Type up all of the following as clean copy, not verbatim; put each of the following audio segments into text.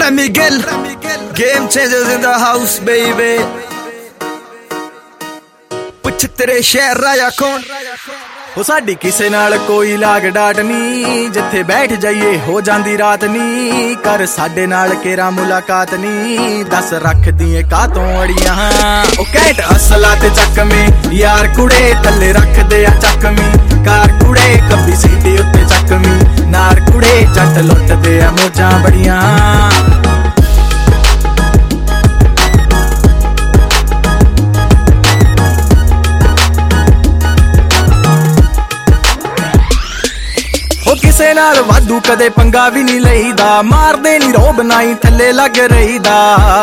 Remy Gill, game changers in the house, baby. ਪੁੱਛ ਤੇਰੇ ਸ਼ਹਿਰ ਰਾਇਆ ਕੌਣ ਉਹ ਸਾਡੀ ਕਿਸੇ ਨਾਲ ਕੋਈ ਲਾਗ ਡਾਟ ਨੀ, ਜਿੱਥੇ ਬੈਠ ਜਾਈਏ ਹੋ ਜਾਂਦੀ ਰਾਤ ਨੀ। ਕਰ ਸਾਡੇ ਨਾਲ ਕੇਰਾ ਮੁਲਾਕਾਤ ਨੀ, ਦੱਸ ਰੱਖਦੀ ਏ ਕਾਤੋਂ ਅੜੀਆਂ। ਉਹ ਕੈਟ ਅਸਲਾ ਤੇ ਚੱਕਵੇਂ ਯਾਰ ਕੁੜੇ ਥੱਲੇ ਰੱਖਦੇ ਆ ਚੱਕਵੀਂ। ਕਾਰ ਕੁੜੇ ਖੱਬੀ ਸੀਟੀ ਉੱਤੇ ਚੱਕਵੀਂ, ਨਾਰ ਕੁੜੇ ਜੱਟ ਲੁੱਟਦੇ ਆ ਮੋਜਾਂ ਬੜੀਆਂ। ਕਿਸੇ ਨਾਲ ਵਾਧੂ ਕਦੇ ਪੰਗਾ ਵੀ ਨਹੀਂ ਲਈਦਾ, ਮਾਰਦੇ ਨੀ ਰੋਬ ਨਾਈ ਥੱਲੇ ਲੱਗ ਰਹੀਦਾ।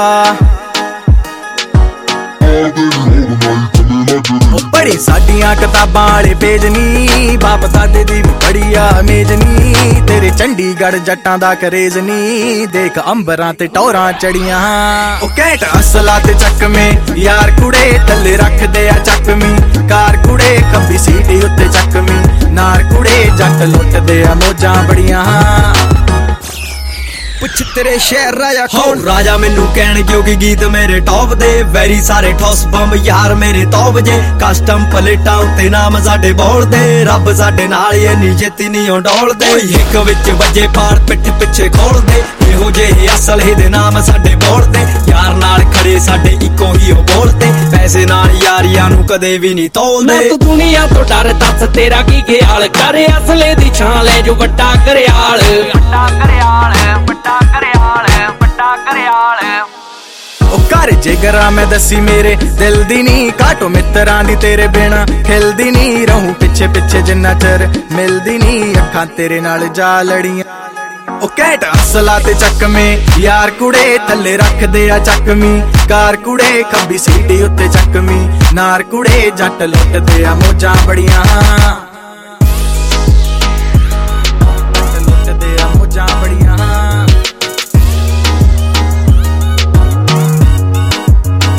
ਪੜੀ ਸਾਡੀਆਂ ਕਿਤਾਬਾਂ ਵਾਲੇ ਪੇਜ ਨੀ, ਬਾਪ ਦਾਦੇ ਦੀ ਵੀ ਬੜੀ ਆ ਮੇਜ ਨੀ। ਤੇਰੇ ਚੰਡੀਗੜ੍ਹ ਜੱਟਾਂ ਦਾ ਕਰੇਜ਼ ਨੀ, ਦੇਖ ਅੰਬਰਾਂ ਤੇ ਟੌਰਾਂ ਚੜੀਆਂ। ਉਹ ਕੈਟ ਅਸਲਾ ਤੇ ਚੱਕਵੇਂ ਯਾਰ ਕੁੜੇ ਥੱਲੇ ਰੱਖਦੇ ਆ ਚੱਕਵੀਂ। ਕਾਰ ਕੁੜੇ ਖੱਬੀ ਸੀਟੀ ਉੱਤੇ ਚੱਕਵੀਂ, ਨਾਰ ਕੁੜੇ ਜੱਟ ਲੁੱਟਦੇ ਆ ਮੋਜਾਂ ਬੜੀਆਂ। ਪੁੱਛ ਤੇਰੇ ਸ਼ਹਿਰ ਰਾਇਆ ਕੌਣ ਰਾਜਾ ਮੈਨੂੰ ਕਹਿਣ ਕਿਉਂਕਿ ਗੀਤ ਮੇਰੇ ਟੌਪ ਦੇ। ਵੈਰੀ ਸਾਰੇ ਠੋਸ ਬੰਬ ਯਾਰ ਮੇਰੇ ਤੌਬ ਜੇ, ਕਸਟਮ ਪਲੇਟਾਂ ਉੱਤੇ ਨਾਮ ਸਾਡੇ ਬੋਲਦੇ। ਰੱਬ ਸਾਡੇ ਨਾਲ ਇੰਨੀ ਛੇਤੀ ਨਹੀਂ ਡੋਲਦੇ, ਇੱਕ ਵਿੱਚ ਵੱਜੇ ਪਾੜ ਪਿੱਠ ਪਿੱਛੇ ਖੋਲਦੇ। ਇਹੋ ਜਿਹੇ ਅਸਲ ਇਹਦੇ ਨਾਮ ਸਾਡੇ ਬੋਲਦੇ, ਯਾਰ ਨਾਲ ਖੜੇ ਸਾਡੇ ਇੱਕੋ ਹੀ ਉਹ ਬੋਲਦੇ। ਪੈਸੇ ਨਾਲ ਯਾਰੀਆਂ ਨੂੰ ਕਦੇ ਵੀ ਨਹੀਂ ਤੋਲਦੇ। ਤੂੰ ਦੁਨੀਆ ਤੋਂ ਡਰ ਦੱਸ ਤੇਰਾ ਕੀ ਖਿਆਲ, ਕਰ ਅਸਲੇ ਦੀ ਛਾਂ ਲੈ ਜੋ ਵੱਡਾ ਘਰਿਆਲ। ਵੱਡਾ ਘਰਿਆਲ, ਵੱਡਾ ਘਰਿਆਲ, ਵੱਡਾ ਘਰਿਆਲ। ਉਹ ਘਰ ਜਿਗਰਾ ਮੈਂ ਦੱਸੀ ਮੇਰੇ ਦਿਲ ਦੀ ਨੀ, ਕਾਟੋ ਮਿੱਤਰਾਂ ਦੀ ਤੇਰੇ ਬਿਨਾ ਖਿਲਦੀ ਨੀ। ਰਹੂੰ ਪਿੱਛੇ ਪਿੱਛੇ ਜਿੰਨਾ ਚਿਰ ਮਿਲਦੀ ਨੀ, ਅੱਖਾਂ ਤੇਰੇ ਨਾਲ ਜਾ ਲੜੀਆਂ। ਉਹ ਕੈਟ ਅਸਲਾ ਤੇ ਚੱਕਵੇਂ ਯਾਰ ਕੁੜੇ ਥੱਲੇ ਰੱਖਦੇ ਆ ਚੱਕਵੀਂ। ਕਾਰ ਕੁੜੇ ਖੱਬੀ ਸੀਟੀ ਉੱਤੇ ਚੱਕਵੀਂ, ਨਾਰ ਕੁੜੇ ਜੱਟ ਲੁੱਟਦੇ ਆ ਮੋਜਾਂ ਬੜੀਆਂ।